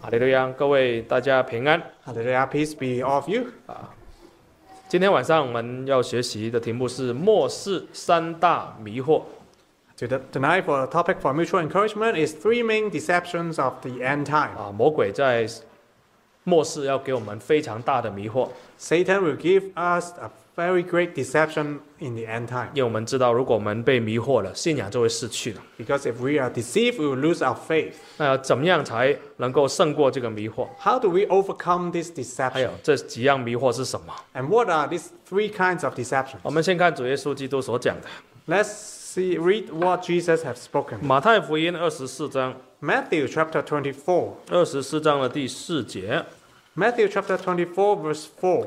哈利路亚，各位大家平安。 Hallelujah, peace be of you. 今天晚上我们要学习的题目是末世三大迷惑。 Tonight, for the topic for mutual encouragement is three main deceptions of the end time. 魔鬼在末世要给我们非常大的迷惑， Satan will give us a very great deception in the end time. 因为我们知道，如果我们被迷惑了，信仰就会失去了。 Because if we are deceived, we will lose our faith. 那要怎么样才能够胜过这个迷惑？ How do we overcome this 还有 deception? 这几样迷惑是什么？ And what are these three kinds of deception? 我们先看主耶稣基督所讲的， Read what Jesus has spoken. 马太福音24章 Matthew chapter 24. 24章的第4节。 Matthew chapter 24 verse 4.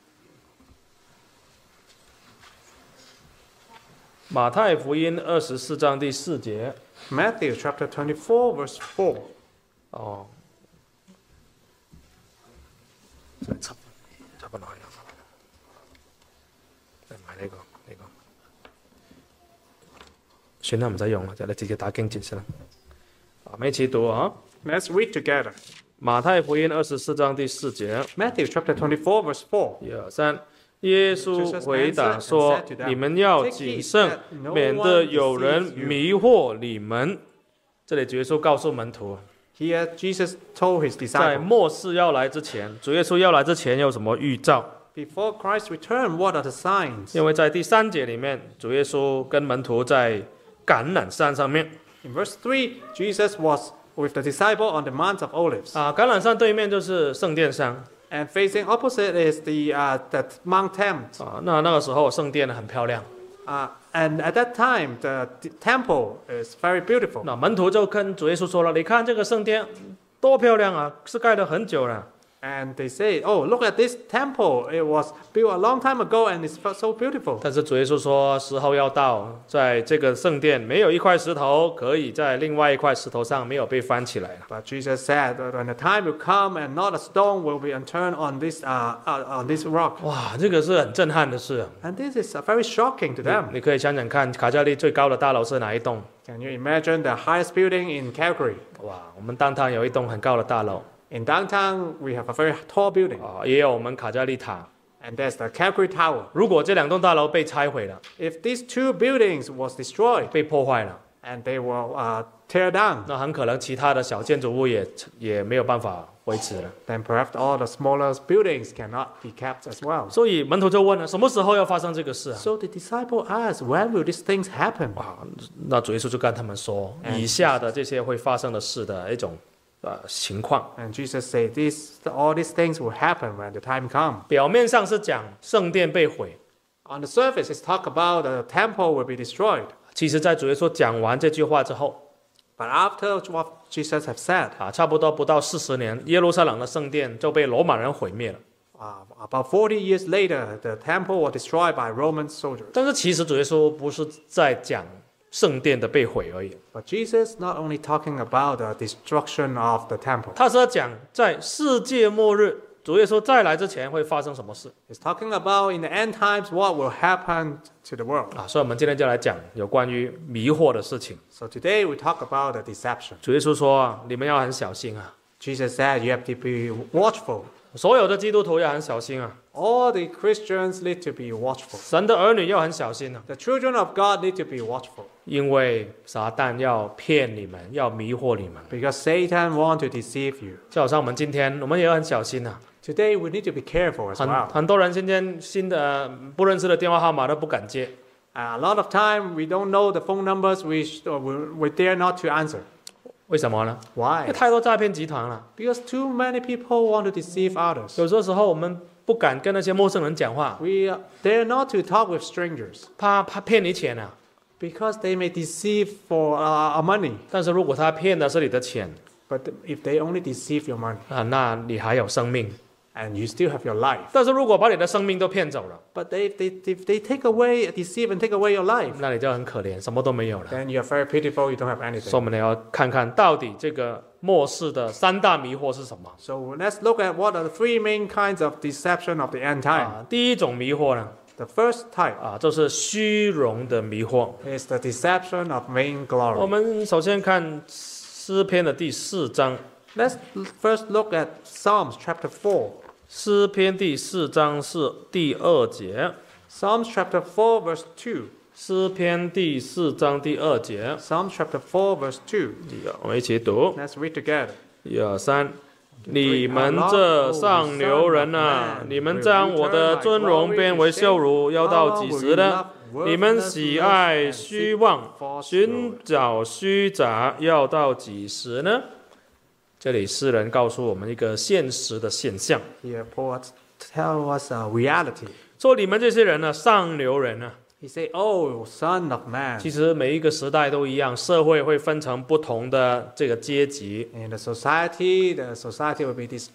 马太福音24章第4节。 Matthew chapter 24 verse 4. 哦，插不落去啦，買呢個。算啦，唔使用啦，就你直接打經節先啦。我們一起讀啊， Let's read together. 馬太福音24章第4節。 Matthew chapter 24 verse 4. 1、2、3。耶穌回答說：“你們要謹慎，免得有人迷惑你們。”這裡主耶穌告訴門徒， Here Jesus told his 在 disciples, 末世要來之前，主耶穌要來之前有什麼預兆？ before Christ's return, what are the signs? 因為在第3節裡面，主耶穌跟門徒在橄欖山上面。 In verse 3, Jesus was with the disciple on the Mount of Olives. 橄欖山對面就是聖殿山。 And facing opposite is the Mount Tempt. 那個時候聖殿很漂亮。 And at that time, the temple is very beautiful. 那門徒就跟主耶穌說了：“你看這個聖殿多漂亮啊，是蓋了很久了。” And they say, oh, look at this temple. It was built a long time ago and it's so beautiful. 但是主耶穌說，時候要到，在這個聖殿沒有一塊石頭可以在另外一塊石頭上沒有被翻起來了。 But Jesus said that when the time will come and not a stone will be unturned on this rock. 哇，這個是很震撼的事。 And this is very shocking to them. 你可以想想看，卡加利最高的大樓是哪一棟？ Can you imagine the highest building in Calgary? 哇，我們downtown有一棟很高的大樓。 In downtown, we have a very tall building. 也有我們卡加利塔。 And there's the Calgary Tower. 如果這兩棟大樓被拆毀了， If these two buildings was destroyed 被破壞了， and they will tear down, 那很可能其他的小建築物也沒有辦法維持了。 then perhaps all the smaller buildings cannot be kept as well. 所以門徒就問了：什麼時候要發生這個事啊？ So the disciple asked, when will these things happen? 那主耶穌就跟他們說，以下的這些會發生的事的一種情況。 And Jesus said, all these things will happen when the time comes. 表面上是講聖殿被毀， On the surface, it's talk about the temple will be destroyed. 其實在主耶穌講完這句話之後， But after what Jesus have said, 差不多不到40年，耶路撒冷的聖殿就被羅馬人毀滅了。 about 40 years later, the temple was destroyed by Roman soldiers. 但是其實主耶穌不是在講聖殿的被毀而已， But Jesus not only talking about the destruction of the temple, 他是要講在世界末日，主耶穌再來之前會發生什麼事 he's talking about in the end times what will happen to the world. 所以我們今天就來講有關於迷惑的事情。 So today we talk about the deception. 主耶穌說你們要很小心啊， Jesus said you have to be watchful. 所有的基督徒要很小心啊， All the Christians need to be watchful. 神的兒女要很小心啊， The children of God need to be watchful. 因為撒旦要騙你們，要迷惑你們。 Because Satan wants to deceive you. 就好像我們今天，我們也要很小心啊。 Today we need to be careful as well. 很多人今天新的不認識的電話號碼都不敢接， A lot of time we don't know the phone numbers, we dare not to answer. 為什麼呢？因為 Why? 太多詐騙集團了。 Because too many people want to deceive others. 有時候我們不敢跟那些陌生人講話， We dare not to talk with strangers 怕騙你錢啊。 because they may deceive for our money. 但是如果他騙的是你的錢 But if they only deceive your money 那你還有生命。 and you still have your life. 但是如果把你的生命都騙走了， But if they take away, deceive and take away your life, 那你就很可憐，什麼都沒有了。 then you're very pitiful, you don't have 所以我 anything. 們要看看到底這個末世的三大迷惑是什麼。 So let's look at what are the three main kinds of deception of the end time. 第一種迷惑呢， The first type 就是虛榮的迷惑。 is the deception of vain 我 glory. 們首先看詩篇的第4章， Let's first look at Psalms chapter 4. 诗篇第4章是第2节。 Psalms chapter 4 verse 2. 诗篇第4章第2节， Psalms chapter 4 verse 2. 我们一起读。 Let's read together. 1、2、3。你们这上流人啊，你们将我的尊荣变为羞辱，要到几时呢？你们喜爱虚妄，寻找虚假，要到几时呢？这里诗人告诉我们一个现实的现象， Here poets tell us a reality. 说你们这些人呢，上流人啊， He say, "Oh, son of man." 其实每一个时代都一样，社会会分成不同的这个阶级。 In the society will be this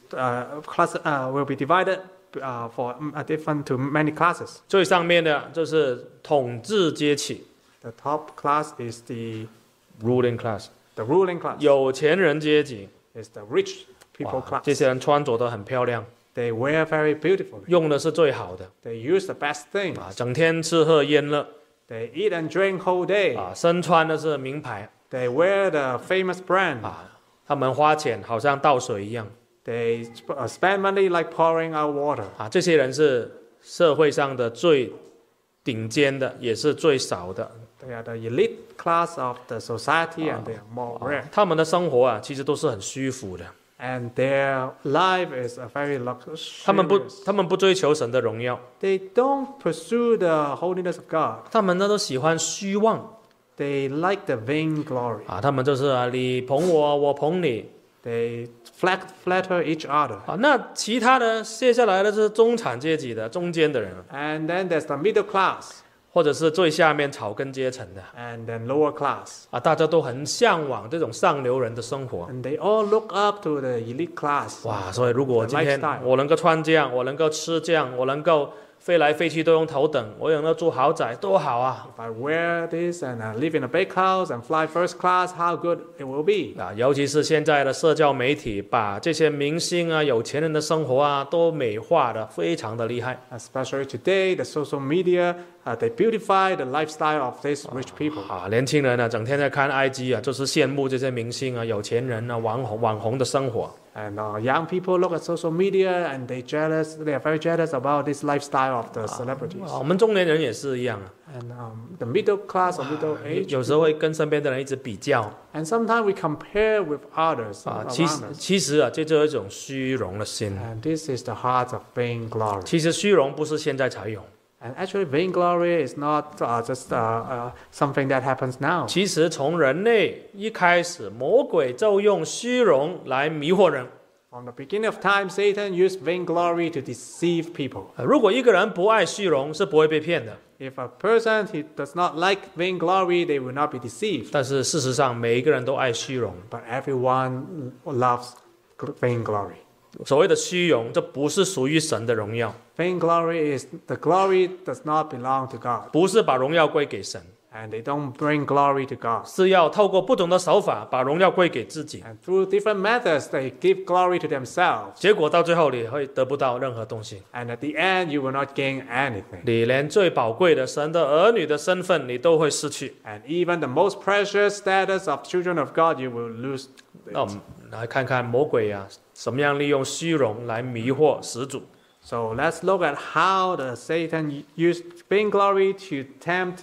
will be divided for different to many classes. 最上面的就是统治阶级 The top class is the （ruling class）， ruling class. 有钱人阶级。 Is the rich people 哇， class. 这些人穿着都很漂亮， They wear very beautifully. 用的是最好的 They use the best things. 啊，整天吃喝宴乐 They eat and drink whole day. 啊，身穿的是名牌 They wear the famous brand. 啊，他们花钱好像倒水一样 They spend money like pouring out water. 啊。这些人是社会上的最顶尖的，也是最少的 They are the elite class of the society, and they are more 啊 rare. 他们的生活啊，其实都是很虚浮的。 And their life is a very luxurious. 他们不追求神的荣耀， They don't pursue the holiness of God. 他们呢都喜欢虚妄 They like the vain glory. 啊。他们就是啊，你捧我，我捧你 They flatter each other. 啊。那其他的接下来的是中产阶级的中间的人， And then there's the middle class, 或者是最下面草根阶层的 and then lower class. 啊，大家都很向往这种上流人的生活。 And they all look up to the elite class. 哇，所以如果 The 今天 lifestyle. 我能够穿这样，我能够吃这样，我能够飞来飞去都用头等，我也能够住豪宅，多好啊！ If I wear this and live in a big house and fly first class, how good it will be. 啊，尤其是现在的社交媒体，把这些明星啊、有钱人的生活啊，都美化的非常的厉害。 Especially today, the social media, they beautify the lifestyle of these rich people. 啊，年轻人呢，整天在看 IG 啊，就是羡慕这些明星啊、有钱人啊、网红的生活。 And young people look at social media and they are very jealous about this lifestyle of the celebrities. 啊，我们中年人也是一样啊， And the middle class or middle age, 有时候会跟身边的人一直比较 and sometimes we compare with others 啊。 around us. 其实啊，这就是一种虚荣的心。 And this is the heart of vain glory. 其实虚荣不是现在才有， And actually, vainglory is not just something that happens now. 其实从人类一开始，魔鬼就用虚荣来迷惑人。 From the beginning of time, Satan used vainglory to deceive people. 如果一个人不爱虚荣，是不会被骗的。 If a person he does not like vainglory, they will not be deceived. 但是事实上，每一个人都爱虚荣。 But everyone loves vainglory. 所谓的虚荣，这不是属于神的荣耀， Vainglory is the glory does not belong to God, 不是把荣耀归给神， and they don't bring glory to God. 是要透过不同的手法把荣耀归给自己。 And through different methods, they give glory to themselves. 结果到最后，你会得不到任何东西， And at the end, you will not gain anything. 你连最宝贵的神的儿女的身份，你都会失去。 And even the most precious status of children of God, you will lose. 那我们来看看魔鬼啊，怎么样利用虚荣来迷惑始祖。 So let's look at how the Satan used vainglory to tempt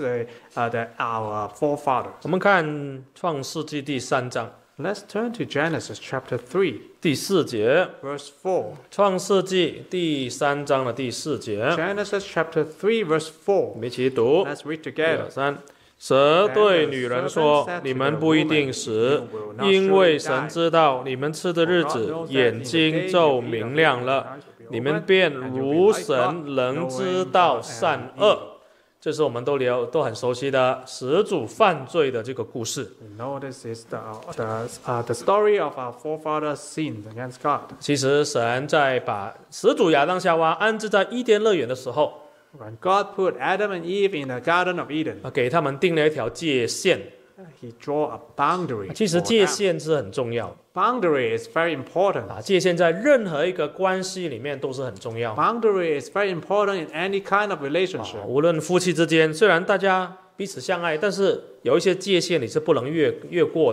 our forefathers. 我们看创世纪第3章 Let's turn to Genesis chapter 3, 第4节， verse 4. 创世纪第3章的第4节， Genesis chapter 3, verse 4. 我们一起读。 Let's read 1、2、 together. 3。蛇对女人说：“你们不一定死，因为神知道你们吃的日子，眼睛就明亮了，你们便如神能知道善恶。”这是我们都很熟悉的始祖犯罪的这个故事。 We know this is the story of our forefathers' sins against God. 其实神在把始祖亚当夏娃安置在伊甸乐园的时候， When God put Adam and Eve in the Garden of Eden, 给他们定了一条界限。 He drew a boundary. 其实 for 界 them. 限是很重要 Boundary is very important. 啊，界限在任何一个关系里面都是很重要。 Boundary is very important in any kind of relationship. 无论夫妻之间，虽然大家彼此相爱，但是有一些界限你是不能越过的。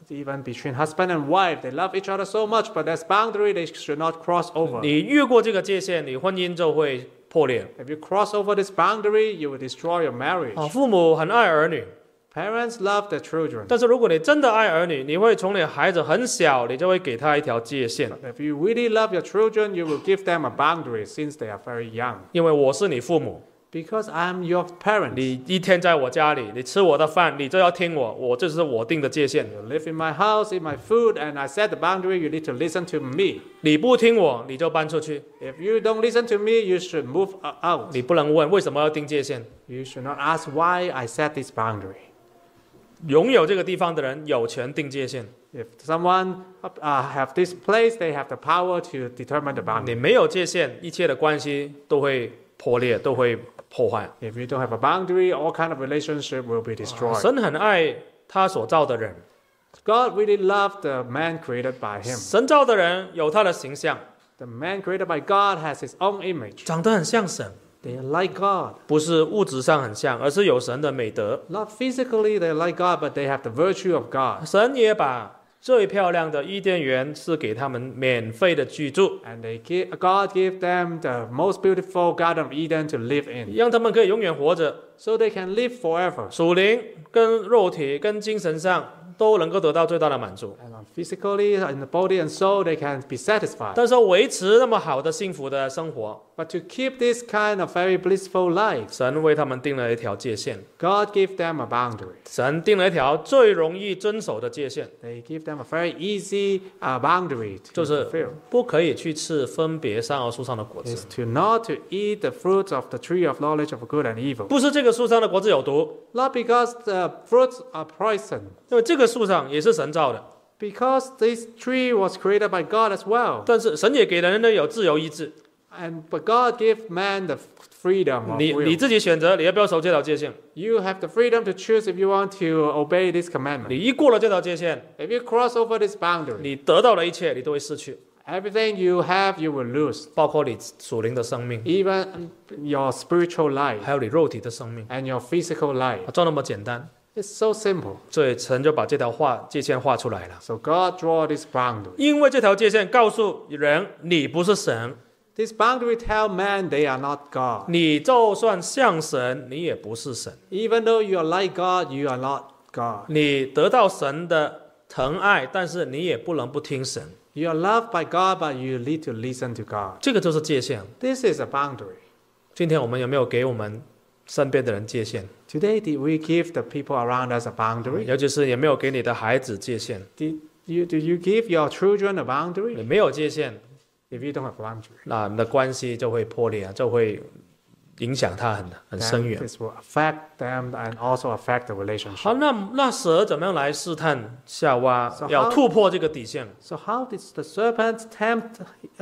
Even between husband and wife, they love each other so much, but there's boundary they should not cross over. 你越过这个界限，你婚姻就会破裂。 If you cross over this boundary, you will destroy your marriage. 父母很爱儿女， Parents love their children. 但是如果你真的爱儿女，你会从你孩子很小，你就会给他一条界限， If you really love your children, you will give them a boundary since they are very young. 因为我是你父母， Because I'm your parent. 你一天在我家里，你吃我的饭，你就要听我，这是我定的界限。 You live in my house, eat my food, and I set the boundary. You need to listen to me. 你不听我，你就搬出去。 If you don't listen to me, you should move out. 你不能问为什么要定界限。 You should not ask why I set this boundary. 拥有这个地方的人有权定界限， If someone have this place, they have the power to determine the 你 boundary. 没有界限，一切的关系都会破裂，都会破坏。 If you don't have a boundary, all kind of relationship will be destroyed. 神很爱他所造的人， God really loved the man created by Him. 神造的人有他的形象， The man created by God has his own image. 长得很像神， They are like God. 不是物质上很像，而是有神的美德。 Not physically they are like God, but they have the virtue of God. 神也把最漂亮的伊甸园是给他们免费的居住， And God gave them the most beautiful Garden of Eden to live in. 让他们可以永远活着， So they can live forever. 属灵跟肉体跟精神上都能够得到最大的满足。 And physically, in the body and soul, they can be satisfied. 但是维持那么好的幸福的生活， But to keep this kind of very blissful life, 神为他们定了一条界限， God gave them a boundary. 神定了一条最容易遵守的界限， They give them a very easy boundary 就 to 是 fulfill. 不可以去吃分别善恶树上的果 Is 子。 to not to eat the fruits of the tree of knowledge of good and evil. 不是这个树上的果子有毒， Not because the fruits are poison, 因为这个树上也是神造的， because this tree was created by God as well. 但是神也给人类有自由意志， But God gave man the freedom of 你 will. 自己选择你要不要守这条界限。 You have the freedom to choose if you want to obey this commandment. 你一过了这条界限， If you cross over this boundary, 你得到了一切，你都会失去， everything you have, you will lose. 包括你属灵的生命， Even your spiritual life 还有你肉体的生命， and your physical life. 就那么简单。 It's so simple. 所以神就把这条界限画出来了， So God draw this boundary. 因为这条界限告诉人，你不是神， This boundary tell man they are not God. 你就算像神，你也不是神。 Even though you are like God, you are not God. 你得到神的疼爱，但是你也不能不听神， You are loved by God, but you need to listen to God. 这个就是界限。 This is a boundary. 今天我们有没有给我们身边的人界限？ Today, did we give the people around us a boundary? 尤其是有没有给你的孩子界限？ Do you give your children a 你 boundary? 没有界限， If you don't have boundary, 那你的关系就会破裂，就会影响他很深 then 远。 this will affect them and also affect the relationship. 好，那蛇怎么样来试探夏娃 So， 要 how- 突破这个底线？ So how did the serpent tempt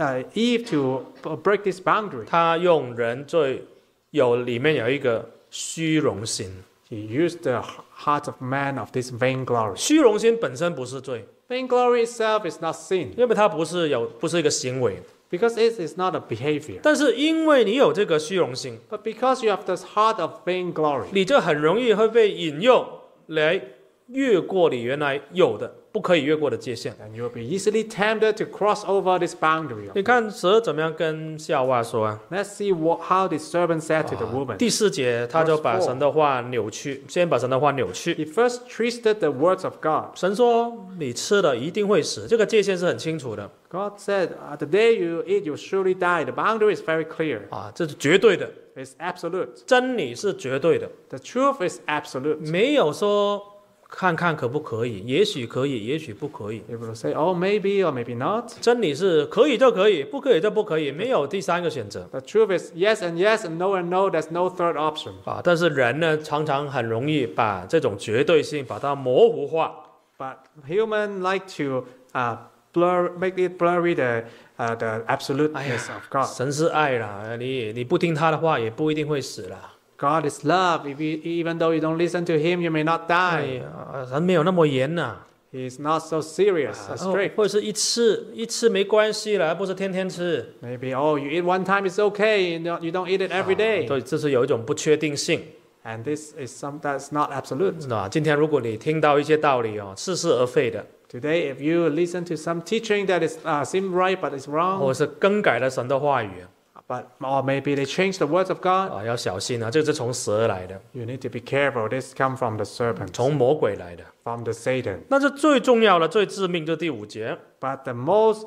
Eve to break this boundary? 他用人里面有一个虚荣心， He used the heart of man of this vainglory. 虚荣心本身不是罪， Vainglory itself is not sin 因为它不是一个行为， because it is not a behavior. 但是因为你有这个虚荣心， But because you have this heart of vainglory, 你就很容易会被引诱来越过你原来有的不可以越过的界限。 then you will be easily tempted to cross over this boundary. 你看蛇怎么样跟夏娃说啊？ Let's see how the serpent said to the woman. 第4节他就把神的话扭曲，先把神的话扭曲。 He first twisted the words of God. 神说你吃了一定会死，这个界限是很清楚的 God said, the day you eat, you surely die. The boundary is very clear. 啊，这是绝对的， It's absolute. 真理是绝对的， The truth is absolute. 没有说看看可不可以，也许可以，也许不可以。 You will say, oh, maybe or maybe not. 真理是可以就可以，不可以就不可以，没有第3个选择 The truth is yes and yes and no. There's no third option. 啊。但是人呢，常常很容易把这种绝对性把它模糊化。 But human like to make it blurry the absoluteness of God. 神是爱啦，你不听他的话，也不一定会死啦。 God is love. Even though you don't listen to Him, you may not 哎 die. 呀，神没有那么严呐、 He is not so serious, so 哦 strict. 或者是一次没关系啦，不是天天吃。 Maybe, oh, you eat one time, it's okay. You don't eat it every day. 对，这是有一种不确定性。 And this is that's not absolute. 那今天如果你听到一些道理哦，似是而非的， Today, if you listen to some teaching that is seem right but is 或 wrong, 者是更改了神的话语 or maybe they change the words of God, 啊，要小心啊，这个是从蛇来的， you need to be careful. This come from the serpent, 从魔鬼来的。 from the Satan. 那这最重要的、最致命，就是第5节。 But the most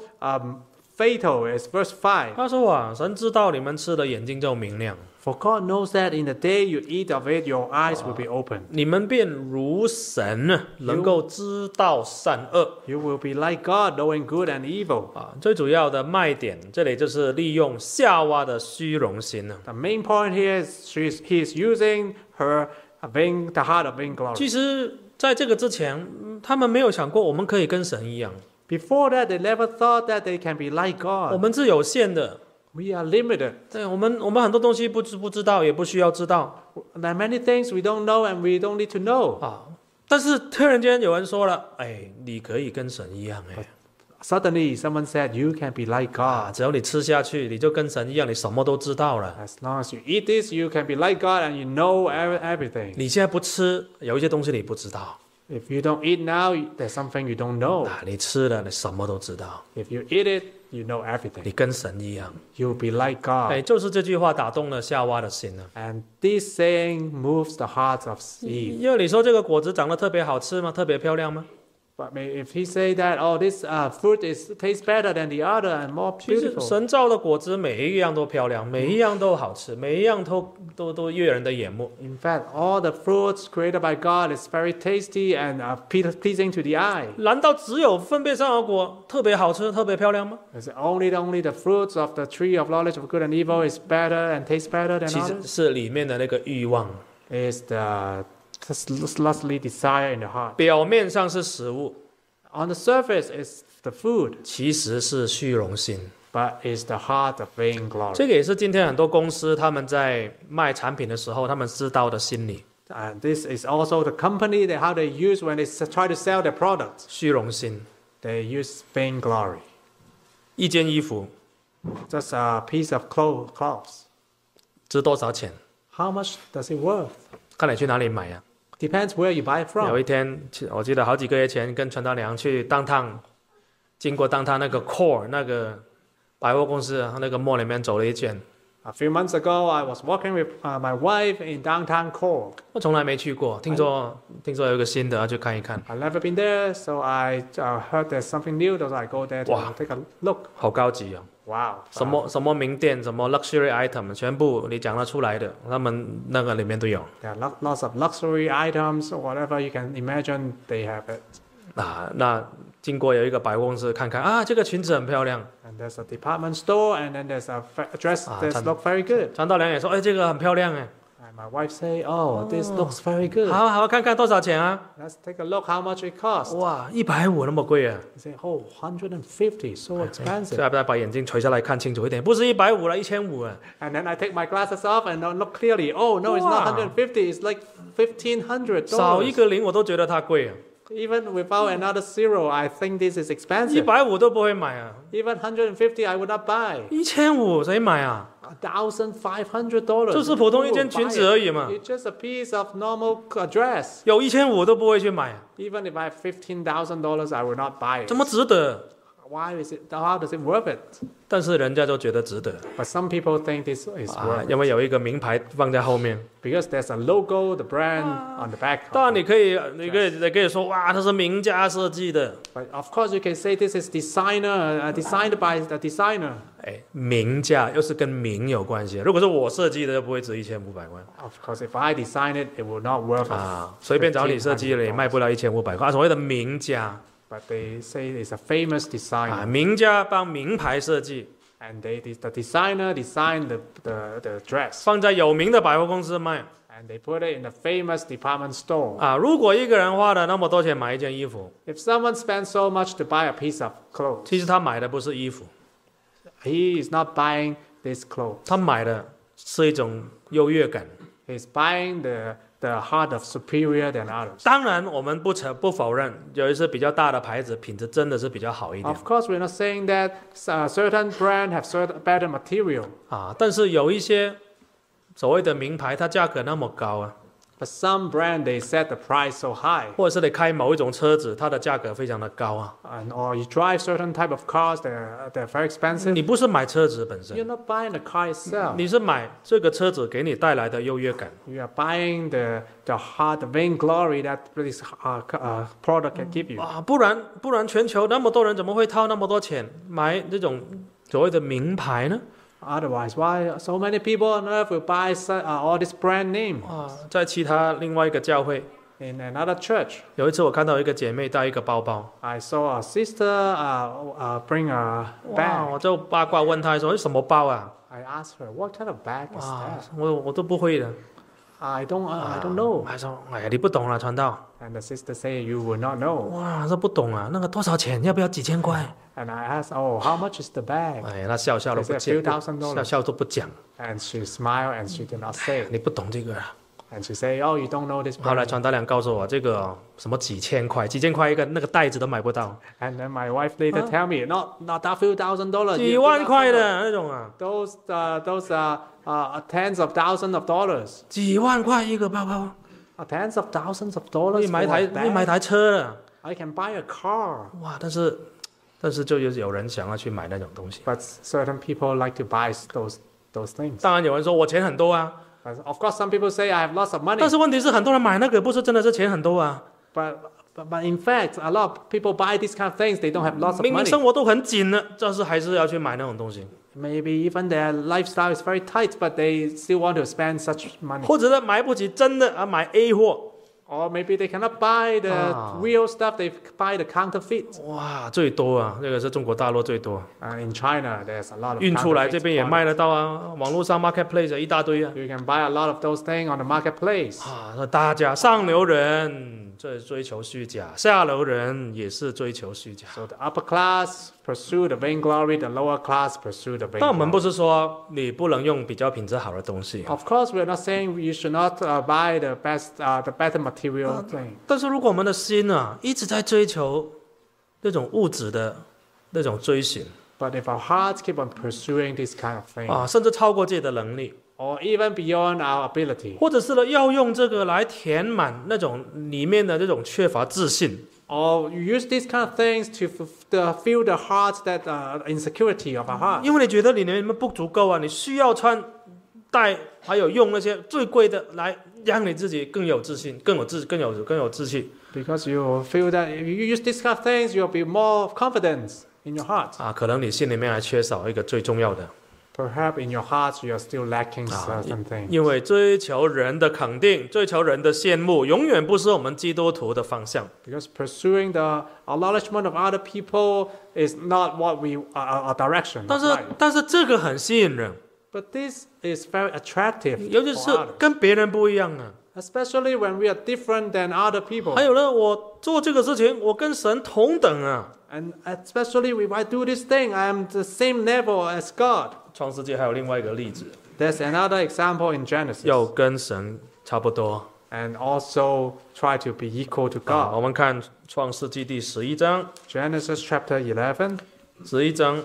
fatal is verse 5. 他说啊，神知道你们吃的眼睛就明亮， For God knows that in the day you eat of it, your eyes will be open. 你们便如神呢，能够知道善恶 You will be like God, knowing good and evil. 啊。最主要的卖点，这里就是利用夏娃的虚荣心呢。 The main point here is he is using her the heart of vainglory. 其实，在这个之前，他们没有想过我们可以跟神一样， Before that, they never thought that they can be like 我 God. 们是有限的。 We are limited. 对，我们很多东西不知道，也不需要知道 There are many things we don't know and we don't need to know. 啊。但是突然间有人说了，哎，你可以跟神一样哎。 Suddenly, someone said, you can be like 啊， God. 只要你吃下去，你就跟神一样，你什么都知道了。 As long as you eat this, you can be like God and you know everything. 你现在不吃，有一些东西你不知道 If you don't eat now, there's something you don't know. 啊，你吃了，你什么都知道， If you eat it, you know 你 everything. 跟神一样。 You'll be like God. 哎，就是这句话打动了夏娃的心了。 And this saying moves the hearts of Eve. 因为你说这个果子长得特别好吃吗？特别漂亮吗？ But if he say that, oh, this fruit tastes better than the other and more 其实 beautiful. 神造的果子每一样都漂亮，每一样都好吃，每一样都悦人的眼目。 In fact, all the fruits created by God is very tasty and pleasing to the eye. 难道只有分别善恶果特别好吃、特别漂亮吗？ Is it only the fruits of the tree of knowledge of good and evil is better and tastes better than 其实 others? 是里面的那个欲望， Is the lustly desire in the heart. 表面上是食物， On the surface is the food, 其实是虚荣心。 but is the heart of vainglory. 这个也是今天很多公司他们在卖产品的时候，他们知道的心理， And this is also the company that how they use when they try to sell their products. 虚荣心。 They use vainglory. 一件衣服 Just a piece of clothes. 值多少钱？ How much does it worth? 看你去哪里买呀、 Depends where you buy it 有 from. 一天，我记得好几个月前跟陈大娘去当趟，经过当趟那个 Core 那个百货公司那个 mall 里面走了一圈， A few months ago, I was walking with my wife in downtown Core. 我从来没去过，听说有一个新的，要去看一看， I've never been there, so I heard there's something new, so I go there to Wow. take a look. 好高级哦， Wow. 什么名店，什么 luxury item， 全部你讲得出来的，他们那个里面都有 There are lots of luxury items, whatever you can imagine, they have it. 啊。那经过有一个百货公司看看啊，这个裙子很漂亮， And there's a department store, and then there's a dress that Chan- looks very good. 陈大娘也说，哎，这个很漂亮哎， And my wife say, "Oh, this looks very good. 好看看多少钱啊？ Let's take a look how much it costs." 哇，150那么贵啊！ I say, "Oh, 150, so 所以 expensive." 要不要把眼镜垂下来看清楚一点？不是150了，1500啊！ And then I take my glasses off and look clearly. Oh no, it's not Wow. 150. It's like $1,500. 少一个零我都觉得它贵啊， Even without another zero, I think this is expensive. 150都不会买啊， Even 150, I would not buy. 1500谁买啊？ $1,500. 就是普通一件 Who will 裙 buy 子而已嘛， it? It's just a piece of normal dress. 有1500都不会去买啊， Even if I have $15,000, I would not buy it. 怎么值得？ Why is it? How does it worth it? 但是人家都觉得值得 But some people think this is 啊， worth it 因为有一个名牌放在后面。 because there's a logo, the brand on the back. 当然你可以说哇，它是名家设计的， But of course, you can say this is designed by the designer. 哎，名家又是跟名有关系。如果是我设计的，就不会值1500万 Of course, if I design it, it will not worth 啊。随便找你设计的也卖不了1500块。所谓的名家 But they say it's a famous 啊， designer, 名家帮名牌设计， and the designer designed the dress, 放在有名的百货公司卖 and they put it in the famous department store. 啊。如果一个人花了那么多钱买一件衣服， If someone spends so much to buy a piece of clothes, 其实他买的不是衣服， he is not buying this clothes. 他买的是一种优越感。 He's buying the heart of superior than others. 当然，我们不否认，有一些比较大的牌子品质真的是比较好一点 Of course, we're not saying that certain brand have certain better material. 啊，但是有一些所谓的名牌，它价格那么高啊， But some brand they set the price so high, 或者是你开某一种车子，它的价格非常的高啊。 and or you drive certain type of cars, they're very expensive. 你不是买车子本 You're 身， not buying the car itself. 你是买这个车子给你带来的优越感。 You are buying the heart, the vainglory that this product can give you. 啊，不然全球那么多人怎么会掏那么多钱买这种所谓的名牌呢？ Otherwise, why so many people on earth will buy all this brand name? 啊，在其他另外一个教会， In another church, 有一次我看到一个姐妹带一个包包， I saw a sister bring a 哇， bag. 我就八卦问她说：“什么包啊 I asked her, "What kind of bag？” is 哇 that?， 我都不会的。 I don't know. 她说：“哎呀，你不懂啦，传道。 And the sister say, "You will not know." 哇，这不懂啊，那个多少钱？要不要几千块？ And I asked, "Oh, how much is the bag?" 哎，她笑都不 They said, "A few 讲， thousand dollars." 笑都不讲， And she smiled and she did not say. 你不懂这个啊。 And she say, "Oh, you don't know this 后来 brand." 传道娘告诉我，这个什么几千块一个，那个袋子都买不到， And then my wife later tell me, "Not that few $1,000. 几万块的那种啊， Those tens of thousands of dollars. 几万块一个包包， Tens of thousands of 可 dollars 以买 for a 可以买 bag. 台车了。 I can buy a car." 哇，但是就有人想要去买那种东西。 But certain people like to buy those things. 当然有人说我钱很多啊， But of course, some people say I have lots of money. 但是问题是很多人买那个不是真的是钱很多啊， But in fact, a lot of people buy these kind of things. They don't have lots of 明明 money. 生活都很紧了，但是还是要去买那种东西， Maybe even their lifestyle is very tight, but they still want to spend such money. 或者是买不起真的啊，买 A 货。 Or maybe they cannot buy the real stuff. They buy the counterfeit. 哇，最多啊，这个是中国大陆最多， In China, there's a lot of 运出来这 counterfeit 边也 products. 卖得到啊，网络上 marketplace 一大堆啊。 You can buy a lot of those things on the marketplace. 啊，那大家上流人这追求虚假，下流人也是追求虚假。 So the upper class pursue the vainglory, the lower class pursue the 但我们不 vainglory. 是说你不能用比较品质好的东西， Of course, we're not saying you should not buy the better material thing. 但是如果我们的心啊一直在追求那种物质的那种追寻 But if our hearts keep on pursuing this kind of thing, 啊，甚至超过自己的能力， or even beyond our ability, 或者是呢要用这个来填满那种里面的这种缺乏自信， or you use these kind of things to fill the hearts that insecurity of our heart. 因为你觉得你里面不足够啊，你需要带，还有用那些最贵的来让你自己更有自信，更有志气。 Because you feel that if you use these kind of things, you'll be more confident in your heart. 啊，可能你心里面还缺少一个最重要的， Perhaps in your heart, you're still lacking certain things. 因为追求人的肯定、追求人的羡慕，永远不是我们基督徒的方向。 Because pursuing the acknowledgement of other people is not what we our direction. 但是这个很吸引人， But this is very attractive 尤其是 for others, 跟别人不一样啊。 especially when we are different than other people. 还有呢，我做这个事情，我跟神同等啊。 And especially if I do this thing, I am the same level as God. 创世纪还有另外一个例子， There's another example in Genesis. 要跟神差不多。 And also try to be equal to 啊， God. 我们看创世纪第11章， Genesis chapter 11. 11章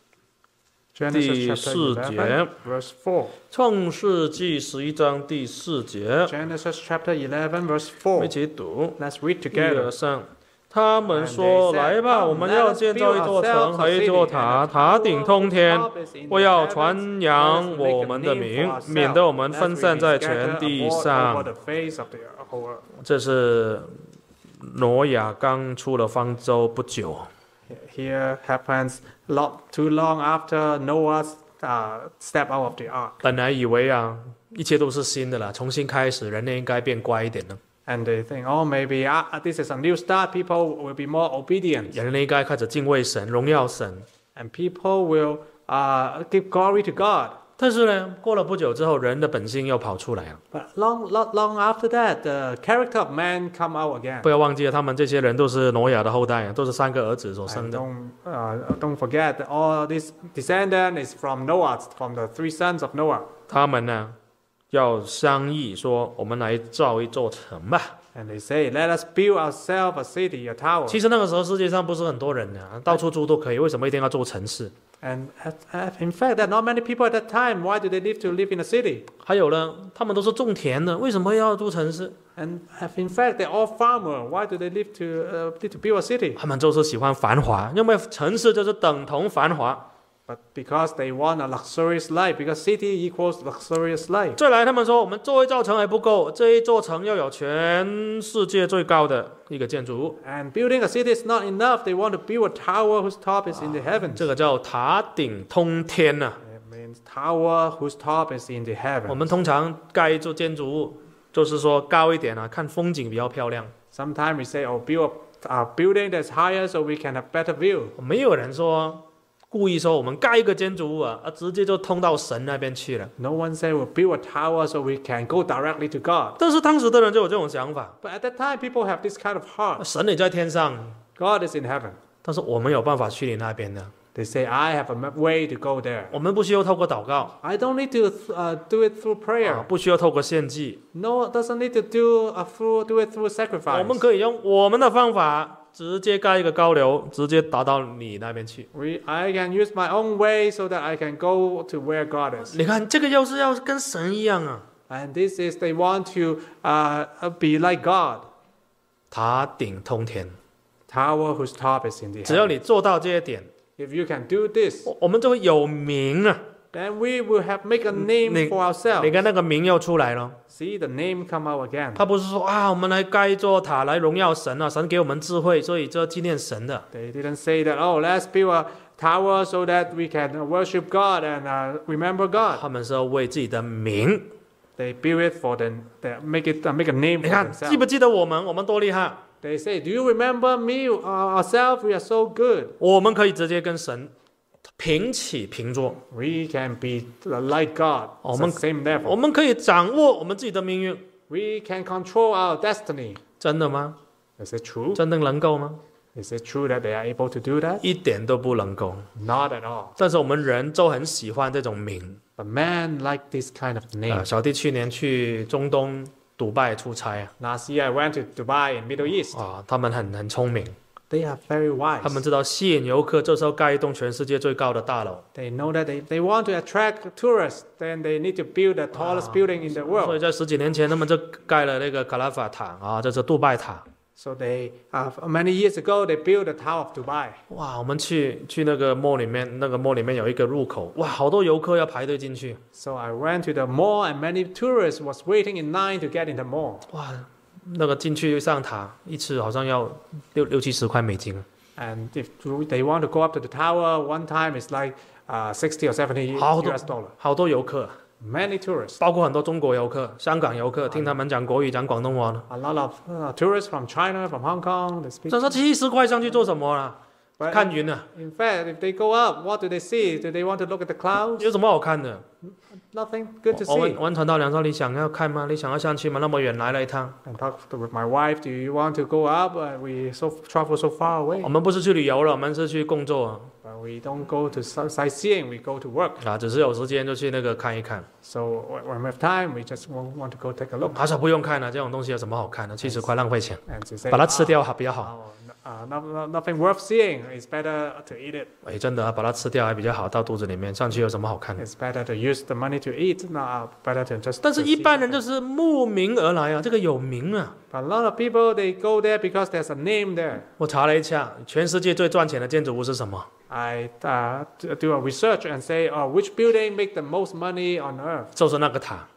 Genesis chapter 11, verse 4. 创世纪11章第4节， Genesis chapter 11, verse 我们一 4. 起读。 Let's read 1、 together. 2、3。他们说：“来吧，我们要建造一座城和一座塔，塔顶通天。我要传扬我们的名，免得我们分散在全地上。”这是挪亚刚出了方舟不久， Here happens too long after Noah stepped out of the ark. 本来以为啊，一切都是新的了，重新开始，人类应该变乖一点了， And they think, oh, maybe this is a new start. People will be more obedient. 人类应该开始敬畏神、荣耀神。 And people will give glory to God. 但是呢，过了不久之后，人的本性又跑出来了。 But not long after that, the character of man come out again. 不要忘记了，他们这些人都是挪亚的后代，都是3个儿子所 And 生的。 don't forget that all this descendant is from Noah, from the 3 sons of Noah. 他们呢， 要商议说，我们来造一座城吧。 And they say, let us build ourselves a city, a tower. 其实那个时候世界上不是很多人啊，到处住都可以，为什么一定要做城市？ And in fact, there are not many people at that time. Why do they live to live in a city? 还有呢，他们都是种田的，为什么要住城市？ And in fact, they're all farmers. Why do they live to build a city? 他们就是喜欢繁华，因为城市就是等同繁华。 But because they want a luxurious life, because city equals luxurious life. 再来，他们说我们做一座城还不够，这一座城要有全世界最高的一个建筑物， And building a city is not enough. They want to build a tower whose top is in the heavens. 这个叫塔顶通天呐、 It means tower whose top is in the 我 heavens. 们通常盖一座建筑物，就是说高一点啊，看风景比较漂亮。 Sometimes we say, oh, build a building that's higher so we can have better view. 没有人说故意说我们盖一个建筑物啊，直接就通到神那边去了。 No one said we'll build a tower so we can go directly to God. 但是当时的人就有这种想法， But at that time, people have this kind of heart. 神也在天上， God is in heaven. 但是我们有办法去你那边的， They say, I have a way to go there. 我们不需要透过祷告， I don't need to do it through prayer. 不需要透过献祭， No, doesn't need to do it through 我 sacrifice. 们可以用我们的方法，直接盖一个高楼，直接达到你那边去。 I can use my own way so that I can go to where God is. 你看，这个又是要跟神一样啊， And this is they want to be like God. 塔顶通天。 Tower whose top is in the 只要 heaven. 你做到这一点， If you can do this, 我们就会有名啊。 then we will make a name for 你 ourselves. 看那个名又出来了。 See the name come out again. 他不是说啊，我们来盖一座塔来荣耀神啊，神给我们智慧，所以这纪念神的。 They didn't say that, oh, let's build a tower so that we can worship God and remember God. 他们是要为自己的名。 They build it for make a name 你 for 看，记 themselves. 不记得我们多厉害？ They say, do you remember me, ourselves? We are so good. 我们可以直接跟神平起平坐， We can be like God. It's 我们 the same 我 level. 们可以掌握我们自己的命运。 We can control our destiny. 真的吗？ Is it true? 真的能够吗？ Is it true that they are able to do that? 一点都不能够。 Not at all. 但是我们人都很喜欢这种名。 But man like this kind of name. 小弟去年去中东迪拜出差啊， Last year I went to Dubai in Middle East. 他们很聪明， They are very 他们 wise. 知道吸引游客，这时候盖一栋全世界最高的大楼。 They know that they want to attract tourists. Then they need to build the tallest building in the 所以 world. 在10几年前，他们就盖了那个卡拉法塔啊，这是杜拜塔。 So many years ago they built the Tower of Dubai. 哇，我们去那个 mall 里面，那个 mall 里面有一个入口，哇，好多游客要排队进去。 So I went to the mall and many tourists was waiting in line to get in the mall. 哇，那个进去上塔一次好像要60-70块美金。 And if they want to go up to the tower, one time it's like 60 or 70 好多 US dollar. 好多游客， Many tourists. 包括很多中国游客、香港游客，听他们讲国语、讲广东话的。 A lot of tourists from China, from Hong Kong. They speak. 这说70块上去做什么啦？ But 看云啊， in fact, if they go up, what do they see? Do they want to look at the clouds? 有什么好看的？ Nothing good to 我们 see. 玩传道良说，你想要看吗？你想要上去吗？那么远来了一趟， And talked with my wife. Do you want to go up? We travel so far away. 我们不是去旅游了，我们是去工作 But we don't go to sightseeing. We go to work. 啊，只是有时间就去那个看一看。 So when we have time, we just want to go take a look. 他说不用看了，这种东西有什么好看的？70块浪费钱， And to say, 把它吃掉还比较好。 nothing worth seeing. It's better to eat it. 哎，真的啊，把它吃掉还比较好，到肚子里面上去有什么好看的？ It's better to use the money to eat. Better to just. 但是 to 一 see 般人 something. 就是慕名而来啊，这个有名啊。 But a lot of people they go there because there's a name there. 我查了一下，全世界最赚钱的建筑物是什么？ I do a research and say, which building make the most money on earth? 就是那个塔，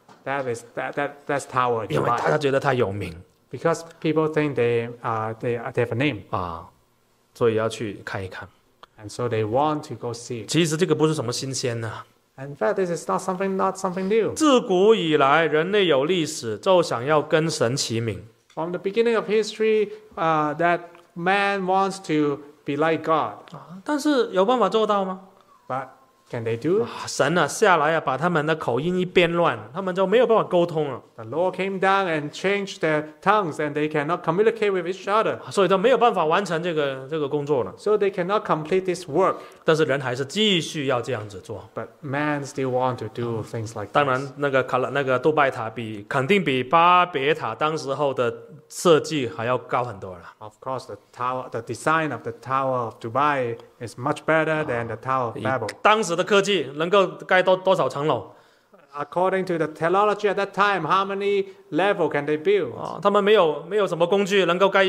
That's Tower in 因为大 Dubai. 家觉得它有名 Because people think they have a name, 啊，所以要去看一看。 and so they want to go see it. 其实这个不是什么新鲜的， In fact, this is not something new. 自古以来人类有历史就想要跟神齐名。 From the beginning of history, that man wants to be like God. 但是有办法做到吗？ But Can they do it? 神啊下来啊，把他们的口音一变乱，他们就没有办法沟通了， The Lord came down and changed their tongues, and they cannot communicate with each other. 所以都没有办法完成这个工作了。 So they cannot complete this work. 但是人还是继续要这样子做。 But man still want to do things like 当 this. 然，那个杜拜塔肯定比巴别塔当时候的设计还要高很多了。 Of course, the design of the Tower of Dubai is much better than the Tower of 以 Babel. 当时的科技能够盖多少层楼 According to the technology at that time, how many level can they build? 啊？他们没有什么工具能够盖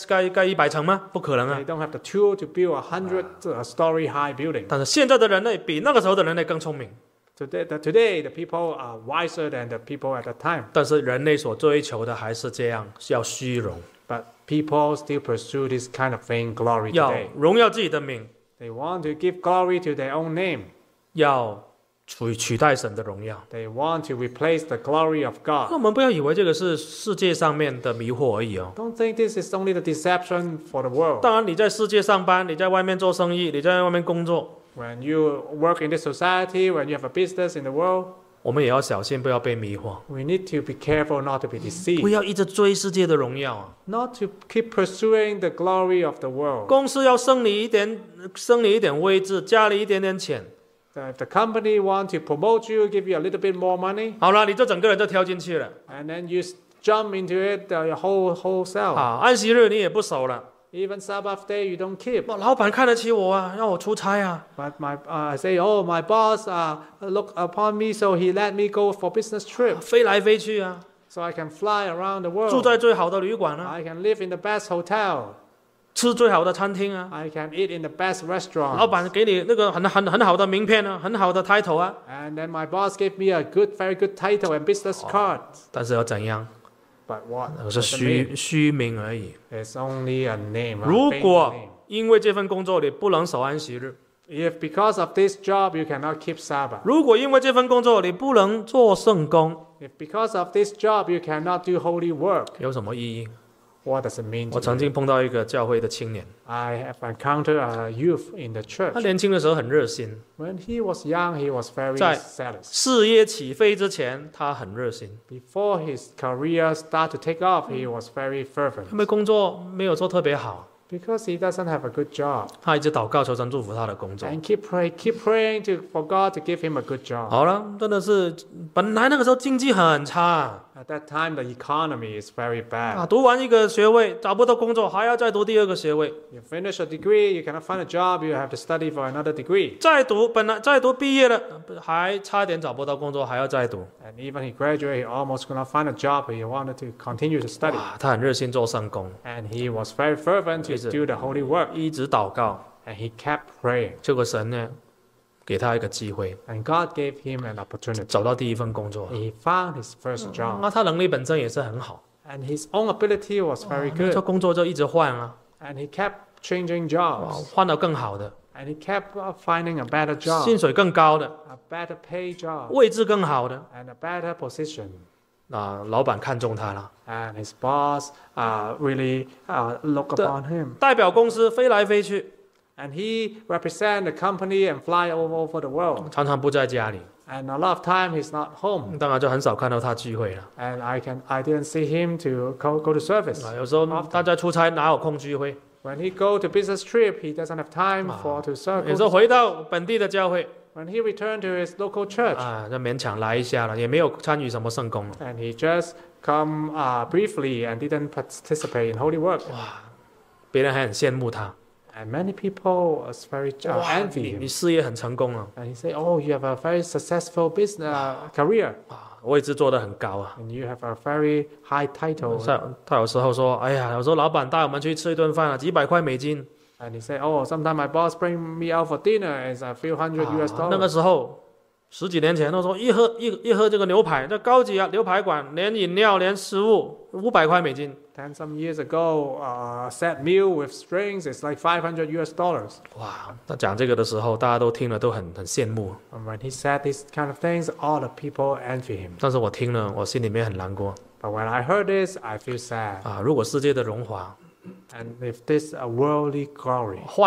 100层吗？不可能啊 They！don't have the tool to build 100-story high building. 但是现在的人类比那个时候的人类更聪明。 Today, the people are wiser than the people at that time. 但是人类所追求的还是这样，要虚荣， But people still pursue this kind of vainglory 要 today. 荣耀自己的名， They want to give glory to their own name. 要取代神的荣耀。 They want to replace the glory of 那 God. 我们不要以为这个是世界上面的迷惑而已哦。 Don't think this is only the deception for the world. 当然，你在世界上班，你在外面做生意，你在外面工作， When you work in this society, when you have a business in the world, 我们也要小心，不要被迷惑， we need to be careful not to be 不 deceived. 要一直追世界的荣耀啊。 Not to keep pursuing the glory of the world. 公司要升你一点位置，加你一点点钱， If the company want to promote you, give you a little bit more money, 好了，你就整个人就跳进去了。 and then you jump into it, the whole self. 啊，安息日你也不守了， Even Sabbath day you don't keep. 老板看得起我啊，让我出差啊。 But I say, oh, my boss look upon me, so he let me go for business trip, 飞来飞去啊， so I can fly around the 住 world. 在最好的旅馆啊， I can live in the best hotel. 吃最好的餐厅啊， I can eat in the best 老 restaurant. 板给你那个很好的名片啊，很好的 title 啊， And then my boss gave me a very good title and business card. 但是要怎样？ But what? 那是 What's the name? 虚名而已。 It's only a name. 如 A 果 fake name. 因为这份工作你不能守安息日， If because of this job you cannot keep Sabbath, 如果因为这份工作你不能做圣工， if because of this job you cannot do holy work, 有什么意义？ what does it mean 我 to 曾 you? 经碰到一个教会的青年， I have encountered a youth in the 他 church. 年轻的时候很热心， When he was young, he was very 在 zealous. 事业起飞之前他很热心， Before his career started to take off, he was very fervent 因为工作没有做特别好， because he doesn't have a good job. 他一直祷告求神祝福他的工作。 And keep praying for God to give him a good job. 好了，真的是本来那个时候经济很差 At that time, the economy is very 啊， bad. 读完一个学位找不到工作，还要再读第二个学位， You finish a degree, you cannot find a job, you have to study for another degree. 再读毕业了，还差点找不到工作，还要再读。 And even he graduated, he almost could not find a job. He wanted to continue to study. 哇，他很热心做圣工， And he was very fervent to Is it- do the holy work. 一直祷告， And he kept praying. 结果神呢给他一个机会， And God gave him an opportunity. 找到第一份工作。 He found his first job. 那他能力本身也是很好， And his own ability was very 这 good. 工作就一直换啊， And he kept changing 哇 jobs. 换到更好的， And he kept finding a better job, 薪水更高的， a better pay job, 位置更好的， and a better position. 啊，老板看中他了， And his boss really looked The- upon him. 代表公司飞来飞去， And he represent the company and fly over the world. 常常不在家里， And a lot of time he's not home. 当然就很少看到他聚会了。 And I didn't see him to go to service. 啊，有时候他在出差，哪有空聚会？ When he go to business trip, he doesn't have time to 有 serve. 时候回到本地的教会， When he returned to his local church, 啊，就勉强来一下了，也没有参与什么圣工了。 and he just come briefly and didn't participate in holy work. 别人还很羡慕他， And many people was very 哇， envy 你 him. 事业很成功啊， And he said, "Oh, you have a very successful business career, 位置做得很高啊。 and you have a very high title." 他有时候说，哎呀，有时候老板带我们去吃一顿饭啊，几百块美金。 And he said, "Oh, sometimes my boss bring me out for dinner. It's a few hundred US 那个 dollars." 时候10几年前，他说一喝这个牛排，这高级啊牛排馆，连饮料连食物500块美金。 Some years ago, set meal with strings is like 500 US dollars. 哇，他讲这个的时候，大家都听了都很羡慕。 And when he said these kind of things, all the people envy him. 但是我听了，我心里面很难过 But when I heard this, I feel sad. 啊！如果世界的荣华 And if this worldly glory, 换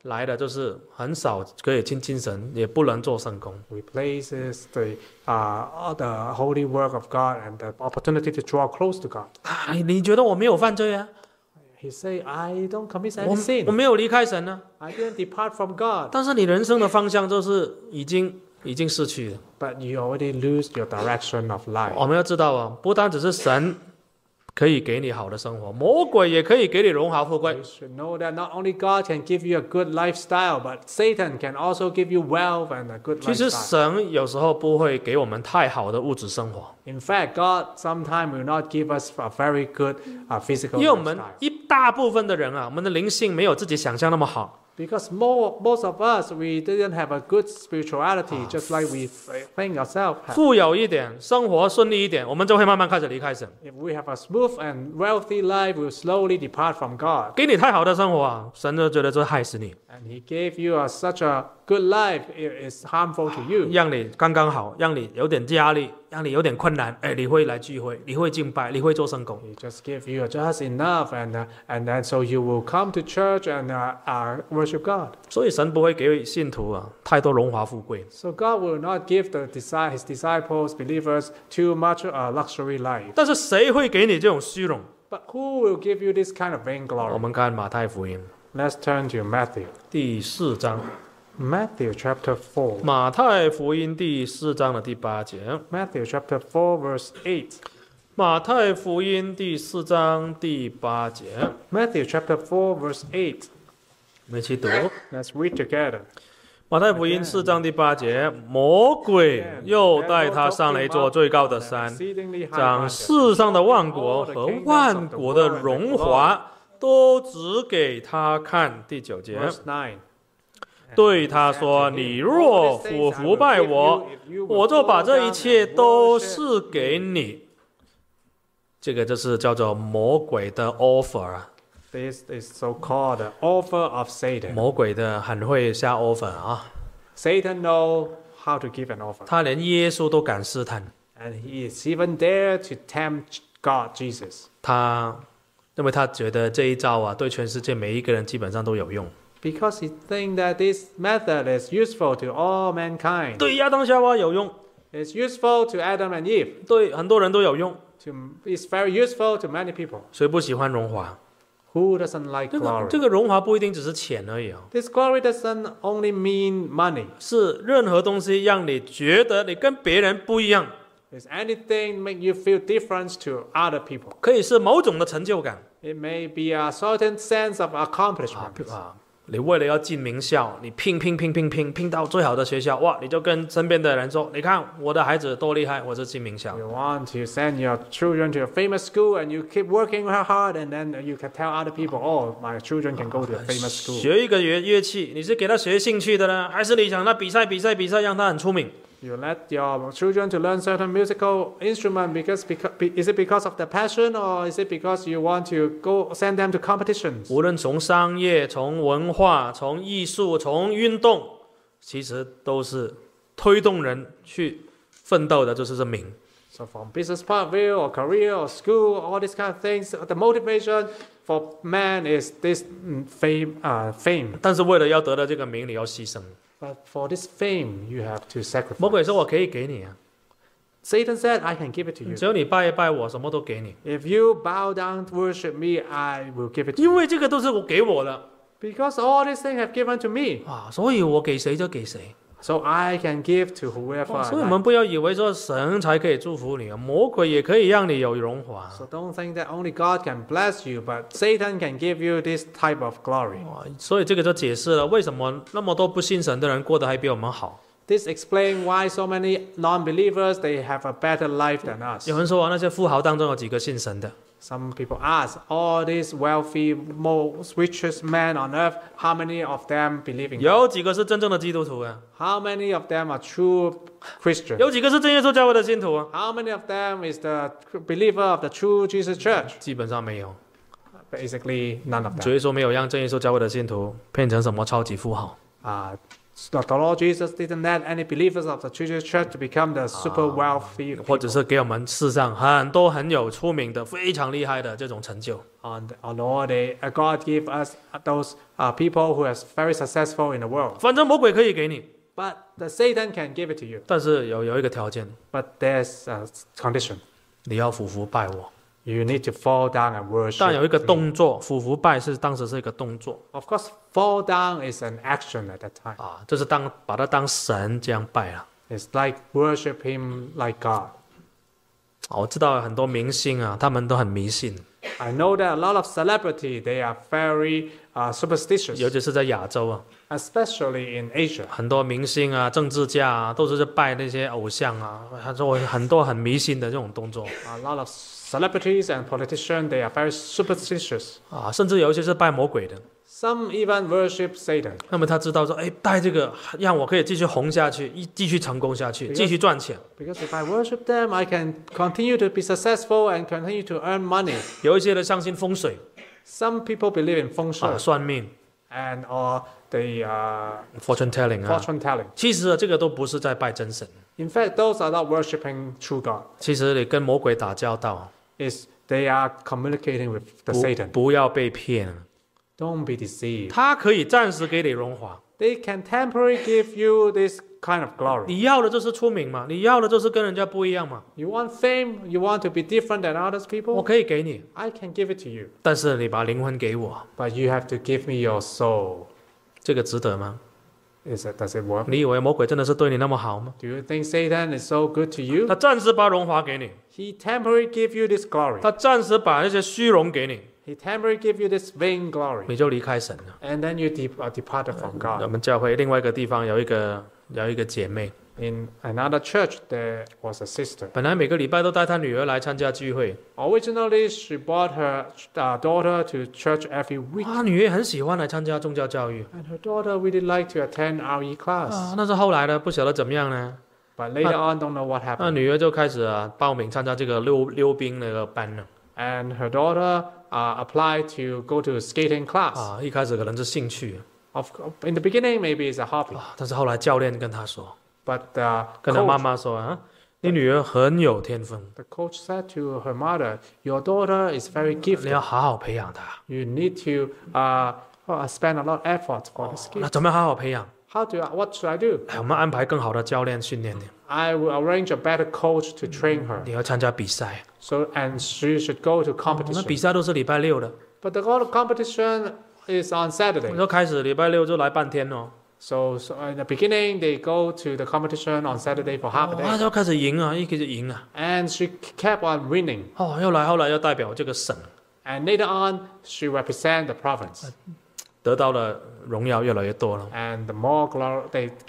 来的就是很少可以亲近神，也不能做圣工。 replaces the holy work of God and the opportunity to draw close to God. 你觉得我没有犯罪啊？ He say, I don't commit any 我 sin. 没有离开神啊。 I didn't depart from God. 但是你人生的方向就是已经失去了。 But you already lose your direction of life. 我们要知道啊，不单只是神可以给你好的生活，魔鬼也可以给你荣华富贵。 You should know that not only God can give you a good lifestyle, but Satan can also give you wealth and a good 其实 lifestyle. 神有时候不会给我们太好的物质生活， In fact, God sometimes will not give us a very good physical 因为我们 lifestyle. 一大部分的人啊，我们的灵性没有自己想象那么好。 Because most of us, we didn't have a good spirituality, just like we think ourselves have. 富有一点，生活顺利一点，我们就会慢慢开始离开神。 If we have a smooth and wealthy life, we'll slowly depart from God. 给你太好的生活啊，神就觉得这害死你， And He gave you such a good life, it is harmful to you. 让你刚刚好，让你有点压力，让你有点困难，哎，你会来聚会，你会敬拜，你会做圣工。 He just give you just enough, and then so you will come to church and worship God. 所以神不会给信徒啊太多荣华富贵。 So God will not give His disciples, believers, too much luxury life. 但是谁会给你这种虚荣？ But who will give you this kind of 我 vainglory? 们看马太福音 Let's turn to Matthew. 第4章， Matthew chapter 4. 马太福音第4章的第8节， Matthew chapter 4, verse 8. 马太福音第4章第8节， Matthew chapter 4, verse 8. 我们一起读。 Let's read together. 马太福音4章第8节，魔鬼又带他上了一座最高的山，将世上的万国和万国的荣华都指给他看。第9节， Verse 9. 对他说：“你若腐败我，我就把这一切都赐给你。”这个就是叫做魔鬼的 offer 啊， This is so-called the offer of Satan. 魔鬼的很会下 offer 啊， Satan knows how to give an offer. 他连耶稣都敢试探， And he is even there to tempt God, Jesus. 因为他觉得这一招啊，对全世界每一个人基本上都有用。 Because he thinks that this method is useful to all mankind. 对亚当夏娃有用， It's useful to Adam and Eve. 对很多人都有用。 It's very useful to many people. 谁不喜欢荣华？ Who doesn't like 这 glory? 个荣华不一定只是钱而已啊， This glory doesn't only mean money. 是任何东西让你觉得你跟别人不一样， It's anything make you feel different to other people. 可以是某种的成就感 It may be a certain sense of accomplishment. 啊。你为了要进名校，你拼到最好的学校，哇！你就跟身边的人说：“你看我的孩子多厉害，我是进名校。” You want to send your children to a famous school and you keep working hard and then you can tell other people, oh, my children can go to a famous school. 学一个乐器，你是给他学兴趣的呢，还是你想他比赛，让他很出名？ You let your children to learn certain musical instrument is it because of the passion or is it because you want to go send them to competitions? 无论从商业、从文化、从艺术、从运动，其实都是推动人去奋斗的，就是这名。 So from business point of view or career or school, all these kind of things, the motivation for man is this fame. 但是为了要得到这个名，你要牺牲。 But for this fame, you have to 魔 sacrifice. 鬼说：“我可以给你啊， Satan said, I can give it to you. 只要你拜一拜我，什么都给你。 If you bow down to worship me, I will give it to you. 因为这个都是我给我的 Because all these things have given to me. 啊，所以我给谁就给谁。 So I can give to whoever I 所以我 like. 们不要以为说神才可以祝福你啊，魔鬼也可以让你有荣华。 So don't think that only God can bless you, but Satan can give you this type of glory. 所以这个就解释了为什么那么多不信神的人过得还比我们好。 This explains why so many non-believers they have a better life than us. 有人说啊，那些富豪当中有几个信神的？ Some people ask, all these wealthy, most richest men on earth, how many of them believe in God? 有几个是真正的基督徒啊？ How many of them are true Christians? 有几个是真耶稣教会的信徒啊？ How many of them is the believer of the true Jesus Church? 基本上没有。 Basically, none of 主 them. 耶稣没有让真耶稣教会的信徒变成什么超级富豪。 Uh, The Lord Jesus didn't let any believers of the Children's Church to become the super wealthy 或者 people. 是给我们世上很多很有出名的、非常厉害的这种成就。 Lord, God gave us those people who are very successful in the world. 反正魔鬼可以给你， But the Satan can give it to you. 但是有一个条件， But there's a condition. 你要俯伏拜我。 You need to fall down and worship. 但有一个 me. 动作，俯伏拜当时是一个动作 Of course, fall down is an action at that time. 啊，就是把他当神这样拜了。 It's like worship him like God. 我知道很多明星啊，他们都很迷信， I know that a lot of celebrity, they are very superstitious, 尤其是在亚洲啊， especially in Asia. 很多明星啊、政治家啊，都是在拜那些偶像啊，他说很多很迷信的这种动作 A lot of celebrities and politicians, they are very superstitious. 啊，甚至有一些是拜魔鬼的。 Some even worship Satan 那么他知道说，哎，拜这个让我可以继续红下去，继续成功下去，继续赚钱。 because if I worship them, I can continue to be successful and continue to earn money. 有一些人相信风水 Some people believe in 风水啊、算命、 and or the fortune telling 啊。 fortune telling. 其实这个都不是在拜真神， In fact, those are not worshiping true God. 其实你跟魔鬼打交道， Is they are communicating with the Satan. 不要被骗。 Don't be deceived. 他可以暂时给你荣华， They can temporarily give you this kind of glory. 你要的就是出名嘛，你要的就是跟人家不一样嘛， You want fame? You want to be different than others 我 people? 可以给你， I can give it to you. 但是你把灵魂给我， But you have to give me your soul. 这个值得吗？ Does it work? 你以为魔鬼真的是对你那么好吗？ Do you think Satan is so good to you? 他暂时把荣华给你， He temporarily give you this glory. 他暂时把那些虚荣给你， He temporarily give you this vain glory. 你就离开神了。 And then you departed from 我 God. 们教会另外一个地方有一个姐妹， In another church, there was a sister. 本来每个礼拜都带她女儿来参加聚会， Originally, she brought her daughter to church every week. 她女儿也很喜欢来参加宗教教育 And her daughter really liked to attend RE 啊 class. 但是後來呢，不曉得怎麼樣呢？ But later on, don't know what 那 happened. 女兒就開始報名參加這個溜冰那個班了 And her daughter applied to go to skating class. 啊，一開始可能是興趣 In the beginning, maybe it's a hobby. 啊，但是後來教練跟她說， But the 跟她媽 coach, 媽說啊，你女兒很有天分， the coach said to her mother, "Your daughter is very 你 gifted. 要好好培養她。 You need to spend a lot of effort for the 那 skill. 怎麼樣好好培養？ What should I do? 來，我們安排更好的教練訓練你。 I will arrange a better coach to train her. 你要參加比賽， And she should go to 那 competition. 比賽都是禮拜六的， But the competition is on 我 Saturday. 就開始禮拜六就來半天哦， So in the beginning, they go to the competition on Saturday for half a 她 day. 就開始贏啊，一開始贏啊， And she kept on winning. 哦，後來要代表這個省， And later on, she represent the province. 得到的榮耀越來越多了， And the more glory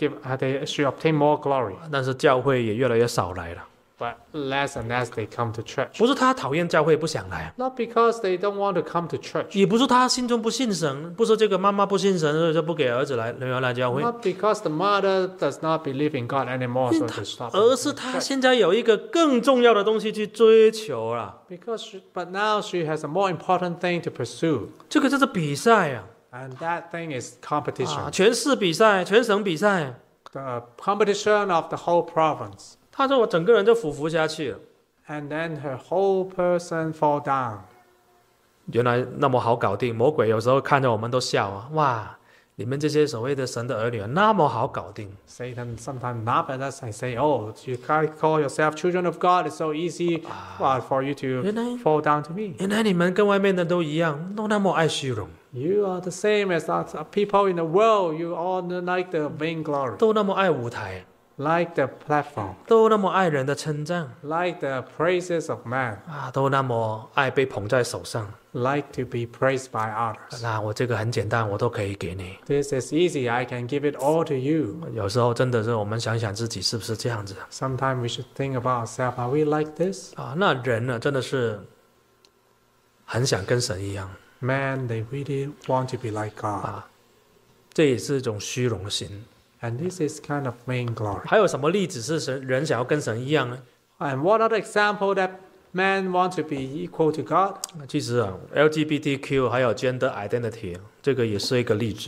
she obtain more glory. 但是教會也越來越少來了。 But less and less they come to church. 不是他討厭教會不想來， Not because they don't want to come to church. 也不是他心中不信神，不是這個媽媽不信神，所以就不給兒子來女兒來教會， Not because the mother does not believe in God anymore, so to stop. 而是他現在有一個更重要的東西去追求了， But now she has a more important thing to pursue. 這個就是比賽啊， And that thing is competition. 全市比賽，全省比賽， The competition of the whole province. 他說我整個人就俯伏下去了。 And then her whole person fall down. 原來那麼好搞定，魔鬼有時候看着我們都笑啊，哇！你們這些所謂的神的兒女那麼好搞定， Satan sometimes laugh at us and say, "Oh, you can't call yourself children of God. It's so easy for you to 原來 fall down to me. 原來你們跟外面的都一樣，都那麼愛虛榮， You are the same as people in the world. You all like the vainglory, 都那麼愛舞台， like the platform, 都那麼愛人的稱讚 like the praises of man, 啊，都那麼愛被捧在手上。 like to be praised by others. 那我這個很簡單，我都可以給你。 This is easy. I can give it all to you." 有時候真的是我們想想自己是不是這樣子 Sometimes we should think about ourselves. Are we like this? 啊？那人呢，真的是很想跟神一樣 Man, they really want to be like God. 啊，這也是一種虛榮心。 And this is kind of vainglory. 還有什麼例子是人想要跟神一樣呢？ And what other example that man want to be equal to God? 其實啊，LGBTQ 還有 gender identity 這個也是一個例子。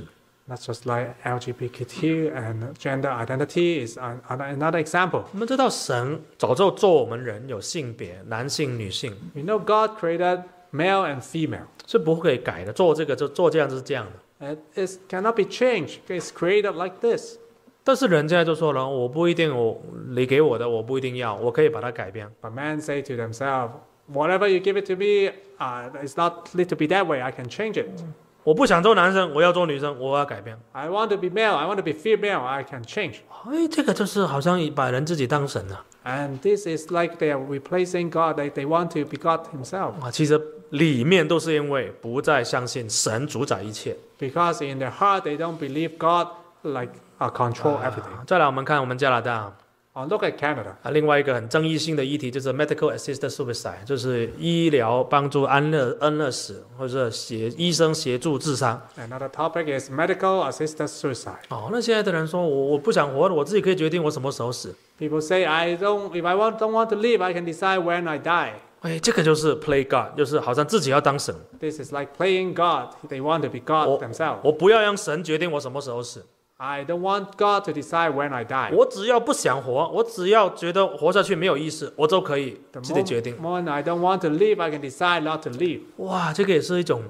That's just like LGBTQ and gender identity is another example. 我们知道神早就做我们人有性别，男性、女性， We know God created male and female. 是不可以改的。做这个就做这样就是这样的。 It cannot be changed. It's created like this. 但是人现在就说了，我不一定，你给我的我不一定要，我可以把它改变。 But men say to themselves, whatever you give it to me, it's not need to be that way. I can change it. 我不想做男生，我要做女生，我要改变。 I want to be male. I want to be female. I can change. 哎，这个就是好像把人自己当神了 And this is like they are replacing God. They want to be God Himself. 啊！其实里面都是因为不再相信神主宰一切。 Because in their heart they don't believe God like control everything. 再来，我们看我们加拿大 Look at Canada. 啊，另外一个很争议性的议题就是 medical assisted suicide， 就是医疗帮助安乐死，或者医生协助自杀。 Another topic is medical assisted suicide. 哦，那现在的人说我不想活了，我自己可以决定我什么时候死。 People say, if I don't want to live, I can decide when I die. 哎，这个就是 play God， 就是好像自己要当神。 This is like playing God. They want to be God themselves. 我不要让神决定我什么时候死。 I don't want God to decide when I die. 我只要不想活，我只要觉得活下去没有意思，我就可以自己决定。 The moment I don't want to live, I can decide not to live. 哇，这个也是一种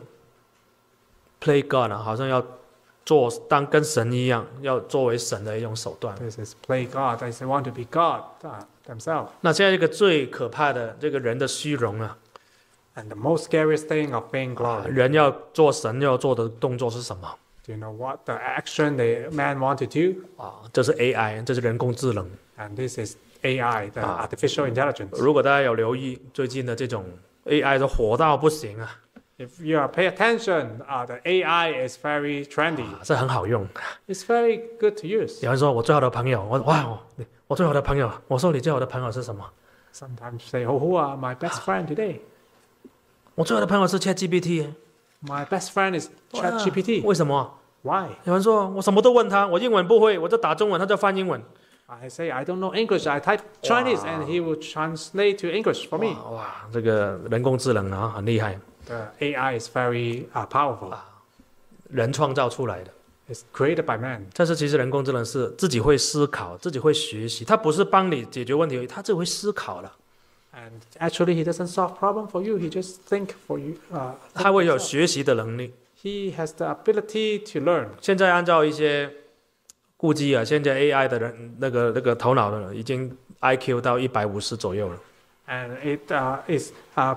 play God 啊，好像要跟神一样，要作为神的一种手段。 This is play God. They want to be God themselves. 那现在一个最可怕的这个人的虚荣啊， And the most scariest thing of being glory. 人要做神要做的动作是什么 Do you know what the action the man want to do? 啊？这是 AI， 这是人工智能。 And this is AI, the artificial intelligence. 如果大家有留意最近的这种 AI 都火到不行啊， If you pay attention, the AI is very trendy. 这很好用。 It's very good to use. 有人说我最好的朋友，我最好的朋友，我说你最好的朋友是什么？ Sometimes say, who are my best friend today? 我最好的朋友是 ChatGPT。 My best friend is ChatGPT. 为什么？ Why? 有人说我什么都问他，我英文不会，我就打中文，他就翻英文。 I say, I don't know English. I type Chinese and he will translate to English for me. 哇，这个人工智能啊，很厉害， The AI is very powerful. 人创造出来的。 It's created by man. 但是其实人工智能是自己会思考，自己会学习，它不是帮你解决问题而已，它自己会思考的。 And actually, he doesn't solve problem for you. He just think for you. 它会有学习的能力。 He has the ability to learn. 现在按照一些估计啊，现在 AI 的人那个头脑的已经 IQ 到150左右了。 And it is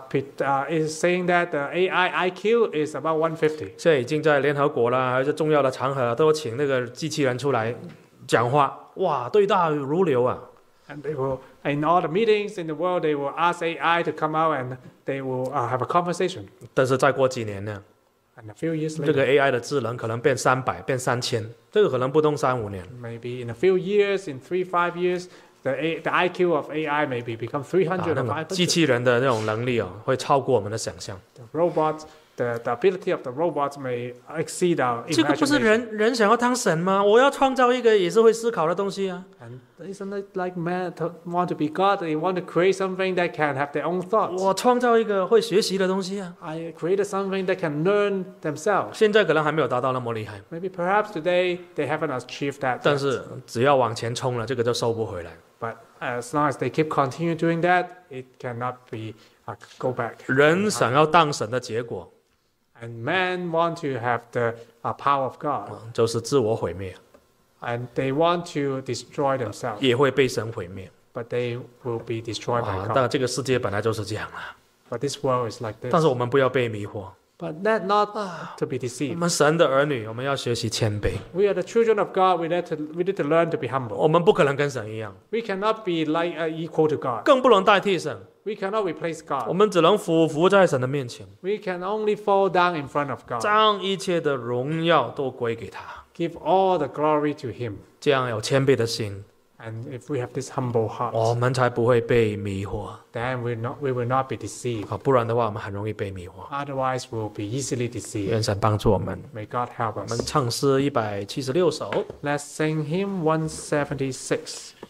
saying that the AI IQ is about 150. 现在已经在联合国啦，还是重要的场合都有请那个机器人出来讲话，哇，对答如流啊！ And they will, in all the meetings in the world, they will ask AI to come out and they will have a conversation. 但是再过几年呢， And a few years 这 later, 个 AI 的智能可能变300，变3000，这个可能不动3-5年。 maybe in a few years, in 3-5 years, the IQ of AI maybe become 300 那 or 么机 500. 器人的那种能力哦，会超过我们的想象。 The robots, the ability of the robots may exceed our 这个不是 imagination. 人想要当神吗？我要创造一个也是会思考的东西啊。 And isn't it like man want to be God? They want to create something that can have their own thoughts. 我创造一个会学习的东西啊。 I created something that can learn themselves. 现在可能还没有达到那么厉害， Maybe perhaps today they haven't achieved that. 但是只要往前冲了，这个就收不回来。 But as long as they keep continue doing that, it cannot be go back. 人想要当神的结果， And men want to have the power of God, 就是自我毁灭， and they want to destroy themselves, 也会被神毁灭。 but they will be destroyed by 但 God. 这个世界本来就是这样啊。 But this world is like 但 this. 是我们不要被迷惑。 But that not to be 我 deceived. 们神的儿女，我们要学习谦卑。 We are the children of God. We need to learn to be humble. 我们不可能跟神一样， We cannot be like equal to God. 更不能代替神。 We cannot replace 我 God. 们只能俯伏在神的面前， We can only fall down in front of God. 将一切的荣耀都归给他。 Give all the glory to Him. 这样有谦卑的心， And if we have this humble heart, 我们才不会被迷惑 then we will not be deceived. 啊！不然的话，我们很容易被迷惑。 Otherwise, we'll be easily deceived. 愿神帮助我们。 May God help 我们 us. 唱诗176首。 Let's sing hymn 176.